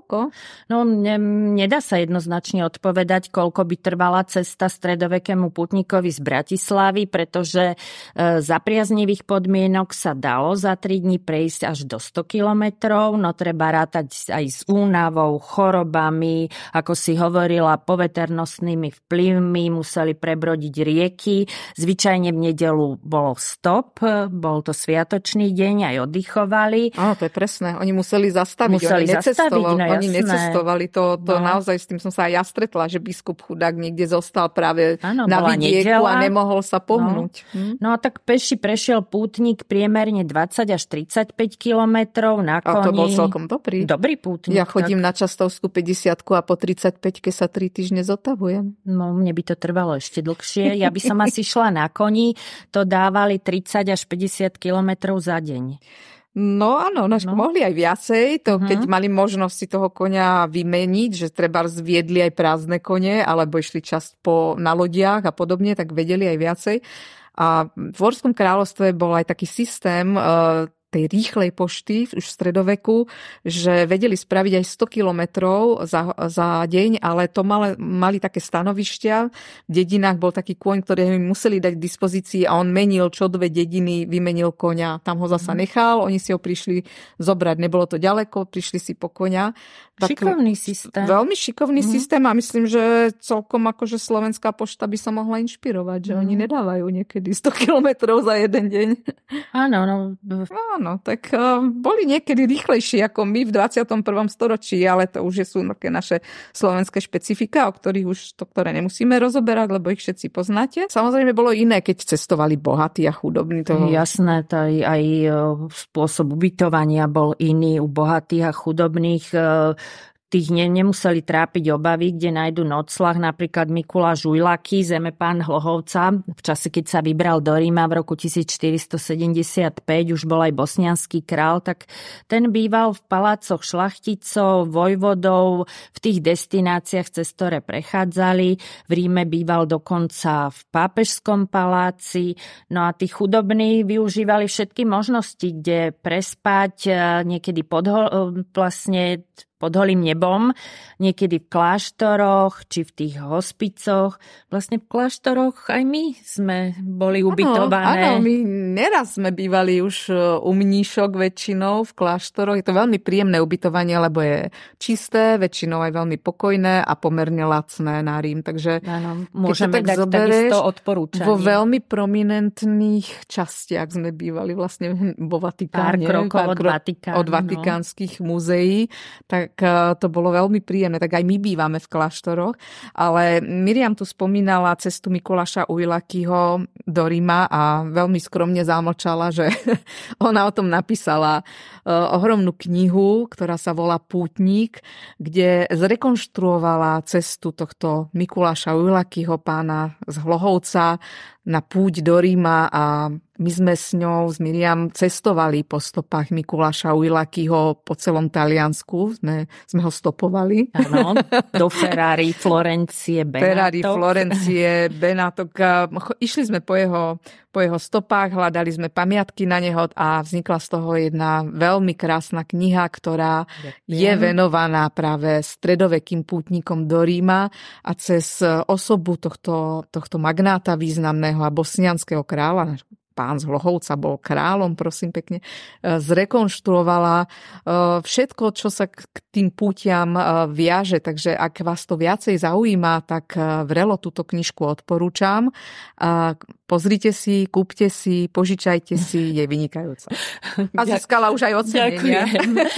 koľko? No, nedá sa jednoznačne odpovedať, koľko by trvala cesta stredovekému pútnikovi z Bratislavy, pretože za priaznivých podmienok sa dalo za 3 dní prejsť až do 100 kilometrov, no treba rátať aj s únavou, chorobami, ako si hovorila, poveternostnými vplyvmi, museli prebrodiť rieky. Zvyčajne v nedeľu bolo stop, bol to sviatočný deň, aj oddychovali. Áno, to je presné. Oni museli zastaviť. Oni necestovali. To naozaj, s tým som sa aj ja stretla, že biskup chudák niekde zostal práve na vidieku a nemohol sa pohnúť. No a tak peši prešiel pútnik priemerne 20 až 35 kilometrov na koni. A to bol celkom dobrý. Dobrý pútnik. Ja chodím na Častovskú 50 a po 35-ke sa 3 týždne zotavujem. No, mne by to trvalo ešte dlhšie. Ja by som asi šla na koni. To dávali 30 až 50 kilometrov za deň. No áno, mohli aj viacej, keď mali možnosť si toho koňa vymeniť, že treba zviedli aj prázdne kone, alebo išli časť na lodiach a podobne, tak vedeli aj viacej. A v Uhorskom kráľovstve bol aj taký systém tej rýchlej pošty už v stredoveku, že vedeli spraviť aj 100 kilometrov za deň, ale to mali také stanovištia. V dedinách bol taký kôň, ktorý im museli dať k dispozícii a on menil čo 2 dediny, vymenil koňa. Tam ho zasa nechal, oni si ho prišli zobrať. Nebolo to ďaleko, prišli si po koňa. Šikovný systém. Veľmi šikovný systém a myslím, že celkom akože Slovenská pošta by sa mohla inšpirovať, že oni nedávajú niekedy 100 kilometrov za jeden deň. Áno, tak boli niekedy rýchlejší ako my v 21. storočí, ale to už sú také naše slovenské špecifika, ktoré nemusíme rozoberať, lebo ich všetci poznáte. Samozrejme bolo iné, keď cestovali bohatí a chudobní. Jasné, aj spôsob ubytovania bol iný u bohatých a chudobných. Tých nemuseli trápiť obavy, kde nájdu nocľah, napríklad Mikuláš Ujlaký, zemepán Hlohovca, v čase, keď sa vybral do Ríma v roku 1475, už bol aj bosniansky král, tak ten býval v palácoch šlachticov, vojvodov, v tých destináciách, cez ktoré prechádzali. V Ríme býval dokonca v pápežskom paláci. No a tí chudobní využívali všetky možnosti, kde prespať, niekedy pod holým nebom, niekedy v kláštoroch, či v tých hospicoch. Vlastne v kláštoroch aj my sme boli ubytované. Áno, my neraz sme bývali už u mníšok väčšinou v kláštoroch. Je to veľmi príjemné ubytovanie, lebo je čisté, väčšinou aj veľmi pokojné a pomerne lacné na Rím. Takže áno, môžeme dať takisto odporúčanie. Vo veľmi prominentných častiach sme bývali vlastne vo Vatikáne. Pár krokov od Vatikánu. Od vatikánskych múzeí. Tak to bolo veľmi príjemné. Tak aj my bývame v kláštoroch. Ale Miriam tu spomínala cestu Mikuláša Ujlakýho do Ríma a veľmi skromne zamlčala, že ona o tom napísala ohromnú knihu, ktorá sa volá Pútnik, kde zrekonštruovala cestu tohto Mikuláša Ujlakýho, pána z Hlohovca, na púť do Ríma a my sme s ňou, s Miriam, cestovali po stopách Mikuláša Ujlakýho po celom Taliansku. Sme ho stopovali. Áno, do Ferrari, Florencie, Benátok. Išli sme po jeho stopách, hľadali sme pamiatky na neho a vznikla z toho jedna veľmi krásna kniha, ktorá je venovaná práve stredovekým pútnikom do Ríma a cez osobu tohto magnáta významného a bosnianského kráľa, pán z Hlohovca bol kráľom, prosím pekne, zrekonštruovala všetko, čo sa k tým pútiam viaže. Takže ak vás to viacej zaujíma, tak vrelo túto knižku odporúčam. Pozrite si, kúpte si, požičajte si, je vynikajúca. A získala už aj ocenenia.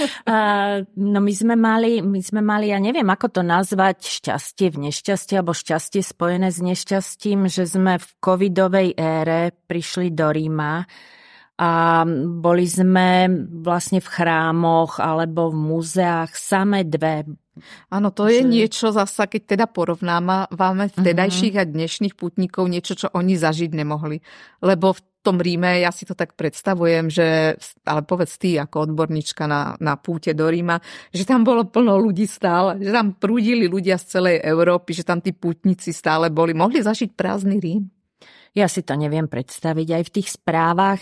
No my sme mali, ja neviem, ako to nazvať, šťastie v nešťastie, alebo šťastie spojené s nešťastím, že sme v covidovej ére prišli do Ríma a boli sme vlastne v chrámoch alebo v múzeách samé dve. Áno, to je niečo zasa, keď teda porovnávame vtedajších a dnešných pútnikov, niečo, čo oni zažiť nemohli. Lebo v tom Ríme, ja si to tak predstavujem, že, ale povedz ty ako odborníčka na púte do Ríma, že tam bolo plno ľudí stále, že tam prúdili ľudia z celej Európy, že tam tí pútnici stále boli. Mohli zažiť prázdny Rím? Ja si to neviem predstaviť. Aj v tých správach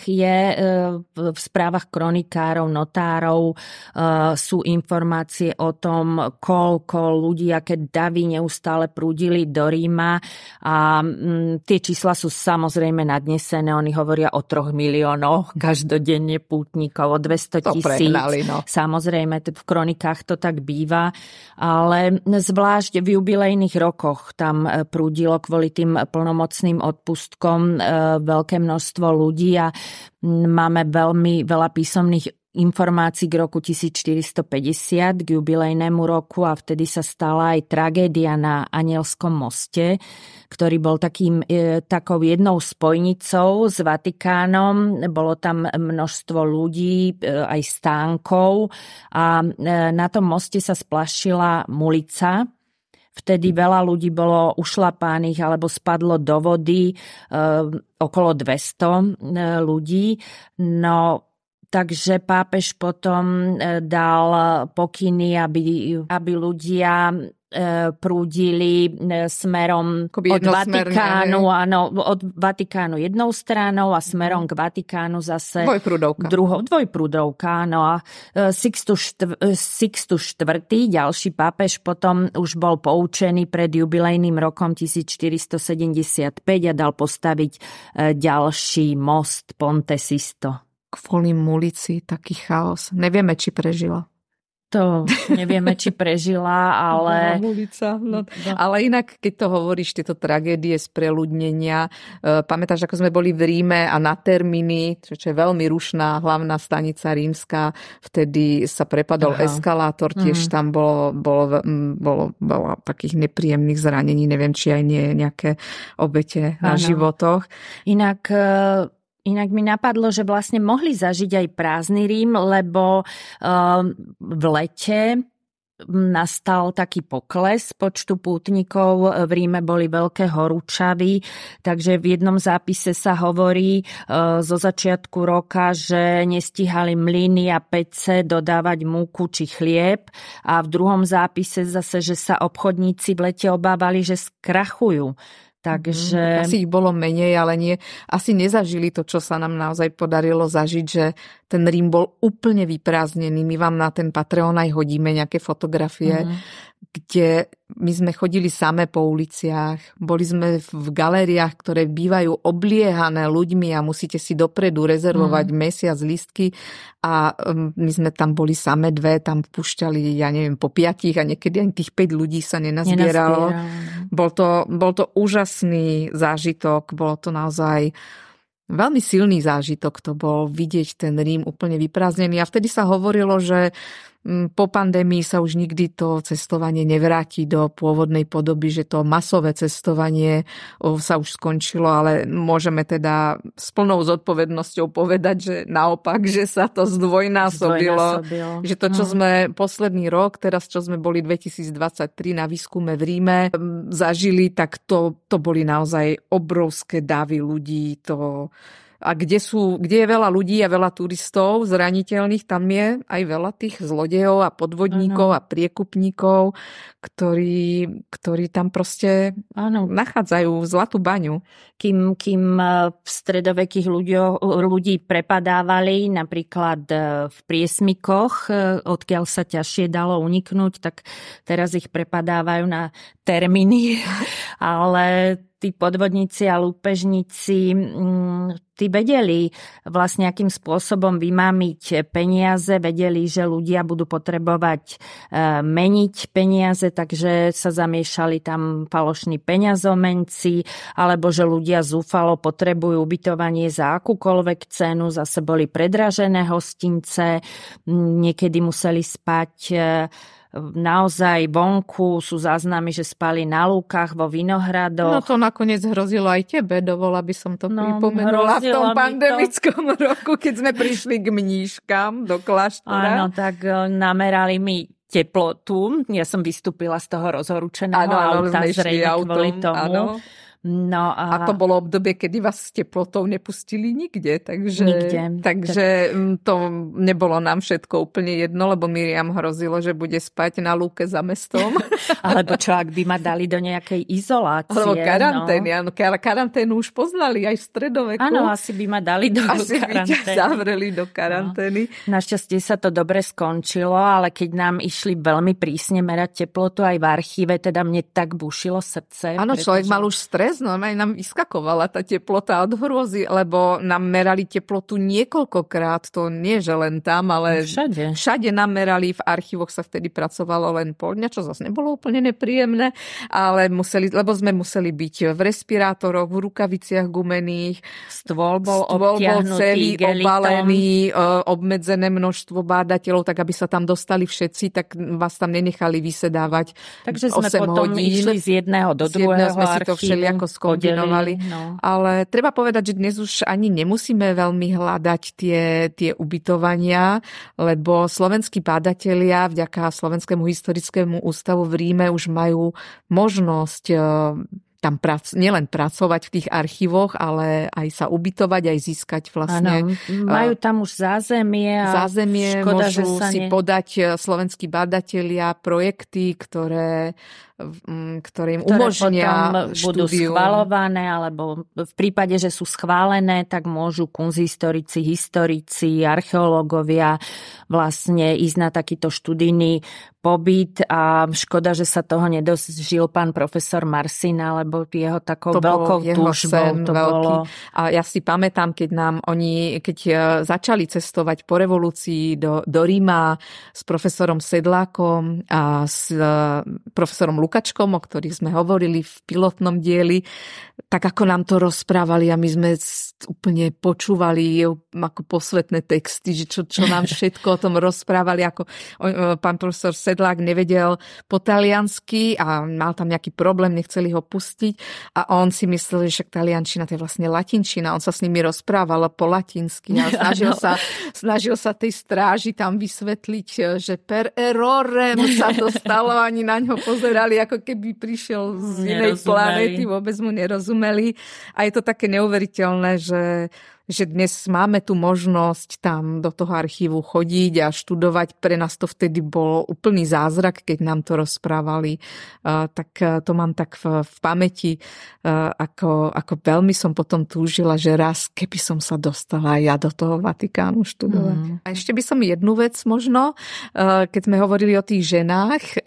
v správach kronikárov, notárov sú informácie o tom, koľko ľudí, aké davy neustále prúdili do Ríma a tie čísla sú samozrejme nadnesené. Oni hovoria o 3 miliónoch každodenne pútnikov, o 200 000. Samozrejme, v kronikách to tak býva, ale zvlášť v jubilejných rokoch tam prúdilo kvôli tým plnomocným odpustkom veľké množstvo ľudí a máme veľmi veľa písomných informácií k roku 1450, k jubilejnému roku a vtedy sa stala aj tragédia na Anielskom moste, ktorý bol takou jednou spojnicou s Vatikánom. Bolo tam množstvo ľudí, aj stánkov a na tom moste sa splašila mulica. Vtedy veľa ľudí bolo ušlapánych alebo spadlo do vody, okolo 200 ľudí. No, takže pápež potom dal pokyny, aby ľudia prúdili smerom od Vatikánu, áno, od Vatikánu jednou stranou a smerom k Vatikánu zase dvojprúdovka. No a Sixtus IV, ďalší pápež, potom už bol poučený pred jubilejným rokom 1475 a dal postaviť ďalší most Ponte Sisto. Kvôli mulici taký chaos. Nevieme, či prežila. To nevieme, či prežila, ale... Ale inak, keď to hovoríš, tieto tragédie z preľudnenia, pamätáš, ako sme boli v Ríme a na Termini, čo je veľmi rušná hlavná stanica rímska, vtedy sa prepadol eskalátor, tiež tam bolo takých nepríjemných zranení, neviem, či aj nie nejaké obete na životoch. Inak mi napadlo, že vlastne mohli zažiť aj prázdny Rím, lebo v lete nastal taký pokles počtu pútnikov. V Ríme boli veľké horúčavy, takže v jednom zápise sa hovorí zo začiatku roka, že nestíhali mlyny a pece dodávať múku či chlieb a v druhom zápise zase, že sa obchodníci v lete obávali, že skrachujú. Takže... Asi ich bolo menej, ale asi nezažili to, čo sa nám naozaj podarilo zažiť, že ten Rím bol úplne vyprázdnený. My vám na ten Patreon aj hodíme nejaké fotografie, kde my sme chodili samé po uliciach, boli sme v galériách, ktoré bývajú obliehané ľuďmi a musíte si dopredu rezervovať mesiac lístky a my sme tam boli samé dve, tam púšťali, ja neviem, po 5 a niekedy ani tých 5 ľudí sa nenazbieralo. Bol to úžasný zážitok, bolo to naozaj veľmi silný zážitok, to bol vidieť ten Rím úplne vyprázdnený a vtedy sa hovorilo, že po pandémii sa už nikdy to cestovanie nevráti do pôvodnej podoby, že to masové cestovanie sa už skončilo, ale môžeme teda s plnou zodpovednosťou povedať, že naopak, že sa to zdvojnásobilo. Že to, čo sme posledný rok, teraz čo sme boli 2023 na výskume v Ríme, zažili, tak to boli naozaj obrovské davy ľudí. A kde je veľa ľudí a veľa turistov zraniteľných, tam je aj veľa tých zlodejov a podvodníkov a priekupníkov, ktorí tam proste nachádzajú zlatú baňu. Kým v stredovekých ľudí prepadávali napríklad v priesmikoch, odkiaľ sa ťažšie dalo uniknúť, tak teraz ich prepadávajú na Termini, ale tí podvodníci a lúpežníci, tí vedeli vlastne akým spôsobom vymámiť peniaze, vedeli, že ľudia budú potrebovať meniť peniaze, takže sa zamiešali tam falošní peňazomenci, alebo že ľudia zúfalo potrebujú ubytovanie za akúkoľvek cenu, zase boli predražené hostince, niekedy museli spať naozaj vonku, sú záznamy, že spali na lúkach, vo vinohradoch. No to nakoniec hrozilo aj tebe, dovolila by som to pripomenula v tom pandemickom roku, keď sme prišli k mníškam do kláštora. Áno, tak namerali mi teplotu. Ja som vystúpila z toho rozhorúčeného auta zrejme kvôli tomu. Áno. No a to bolo obdobie, kedy vás s teplotou nepustili nikde, takže to nebolo nám všetko úplne jedno, lebo Miriam hrozilo, že bude spať na lúke za mestom. Alebo čo, ak by ma dali do nejakej izolácie. Alebo karantény. No. Karanténu už poznali aj v stredoveku. Áno, asi by ma dali do karantény. Asi by ťa zavreli do karantény. No. Našťastie sa to dobre skončilo, ale keď nám išli veľmi prísne merať teplotu aj v archíve, teda mne tak bušilo srdce. Áno, človek mal už stres. No, aj nám vyskakovala tá teplota od hrôzy, lebo nám merali teplotu niekoľkokrát, to nie, že len tam, ale všade nám merali, v archívoch sa vtedy pracovalo len pol dňa, čo zase nebolo úplne nepríjemné, ale lebo sme museli byť v respirátoroch, v rukaviciach gumených, stôl bol celý obalený, obmedzené množstvo bádateľov, tak aby sa tam dostali všetci, tak vás tam nenechali vysedávať 8 hodín. Takže sme potom išli z jedného do druhého sme si to všelijako skombinovali. No. Ale treba povedať, že dnes už ani nemusíme veľmi hľadať tie ubytovania, lebo slovenskí bádatelia vďaka Slovenskému historickému ústavu v Ríme už majú možnosť tam nielen pracovať v tých archívoch, ale aj sa ubytovať, aj získať vlastne. Áno, majú tam už zázemie. Škoda, môžu si podať slovenskí bádatelia projekty, ktoré im umožnia budú schvaľované, alebo v prípade, že sú schválené, tak môžu kunsthistorici, historici, archeológovia vlastne ísť na takýto študijný pobyt a škoda, že sa toho nedožil pán profesor Marsina, lebo jeho takou veľkou túžbou to bolo. A ja si pamätám, keď začali cestovať po revolúcii do Ríma s profesorom Sedlákom a s profesorom Lukačkom, o ktorých sme hovorili v pilotnom dieli, tak ako nám to rozprávali a my sme úplne počúvali ako posvetné texty, že čo nám všetko o tom rozprávali, ako pán profesor Sedlák nevedel po taliansky a mal tam nejaký problém, nechceli ho pustiť a on si myslel, že však taliančina to je vlastne latinčina, on sa s nimi rozprával po latinsky a snažil sa tej stráži tam vysvetliť, že per errorem sa to stalo, ani na ňo pozerali, ako keby prišiel z inej planéty, vôbec mu nerozumeli. A je to také neuveriteľné, že dnes máme tu možnosť tam do toho archívu chodiť a študovať. Pre nás to vtedy bol úplný zázrak, keď nám to rozprávali. Tak to mám tak v pamäti, ako veľmi som potom túžila, že raz, keby som sa dostala ja do toho Vatikánu študovať. A ešte by som jednu vec možno, keď sme hovorili o tých ženách,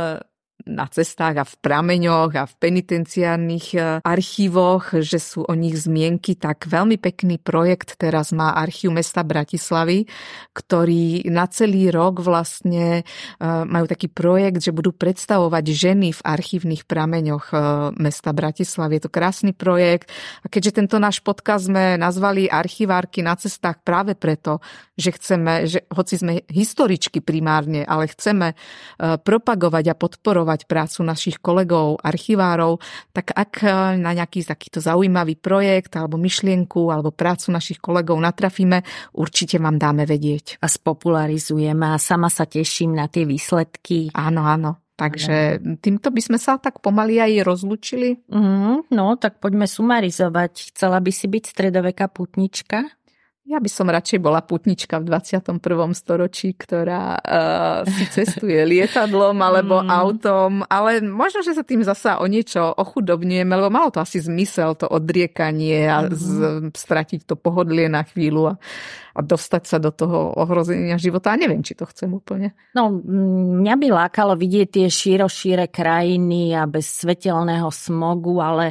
na cestách a v prameňoch a v penitenciárnych archívoch, že sú o nich zmienky, tak veľmi pekný projekt teraz má Archív mesta Bratislavy, ktorý na celý rok vlastne majú taký projekt, že budú predstavovať ženy v archívnych prameňoch mesta Bratislavy. Je to krásny projekt a keďže tento náš podcast sme nazvali Archivárky na cestách práve preto, že chceme, že hoci sme historičky primárne, ale chceme propagovať a podporovať prácu našich kolegov, archivárov, tak ak na nejaký takýto zaujímavý projekt alebo myšlienku alebo prácu našich kolegov natrafíme, určite vám dáme vedieť. A spopularizujeme a sama sa teším na tie výsledky. Áno. Takže týmto by sme sa tak pomaly aj rozlúčili. No, tak poďme sumarizovať. Chcela by si byť stredoveká putnička? Ja by som radšej bola putnička v 21. storočí, ktorá si cestuje lietadlom alebo autom, ale možno, že sa tým zasa o niečo ochudobňujeme, lebo malo to asi zmysel, to odriekanie a stratiť to pohodlie na chvíľu a dostať sa do toho ohrozenia života. A neviem, či to chcem úplne. No, mňa by lákalo vidieť tie šíre krajiny a bez svetelného smogu, ale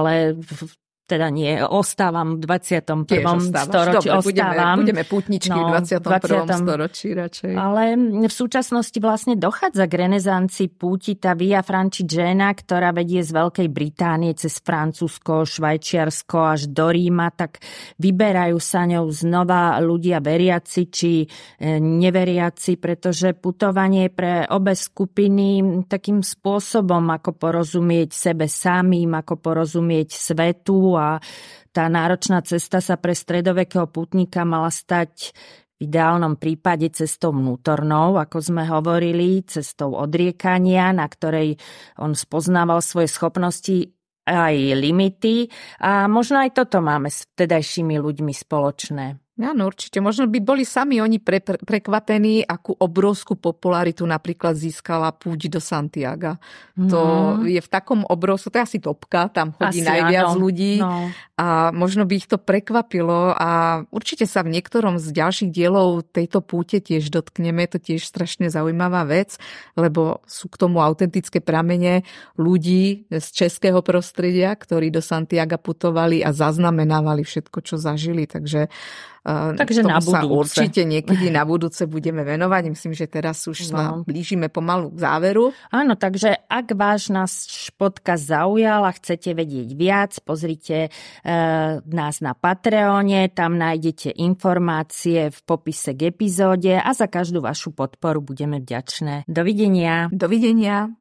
teda nie, ostávam v 21. storočí. Budeme pútničky v 21. storočí radšej. Ale v súčasnosti vlastne dochádza k renesancii púti tá Via Francigena, ktorá vedie z Veľkej Británie cez Francúzsko, Švajčiarsko až do Ríma, tak vyberajú sa ňou znova ľudia veriaci či neveriaci, pretože putovanie pre obe skupiny takým spôsobom, ako porozumieť sebe samým, ako porozumieť svetu, a tá náročná cesta sa pre stredovekého pútnika mala stať v ideálnom prípade cestou vnútornou, ako sme hovorili, cestou odriekania, na ktorej on spoznával svoje schopnosti aj limity a možno aj toto máme s vtedajšími ľuďmi spoločné. Áno, určite. Možno by boli sami oni prekvapení, akú obrovskú popularitu napríklad získala púť do Santiaga. To je v takom obrovsku, to je asi topka, tam chodí asi najviac ľudí a možno by ich to prekvapilo a určite sa v niektorom z ďalších dielov tejto púte tiež dotkneme, to tiež strašne zaujímavá vec, lebo sú k tomu autentické pramene ľudí z českého prostredia, ktorí do Santiaga putovali a zaznamenávali všetko, čo zažili, takže na budúce. Sa určite niekedy na budúce budeme venovať. Myslím, že teraz už sa blížime pomalu k záveru. Áno, takže ak váš náš podcast zaujal a chcete vedieť viac, pozrite nás na Patreone, tam nájdete informácie v popise k epizóde a za každú vašu podporu budeme vďačné. Dovidenia. Dovidenia.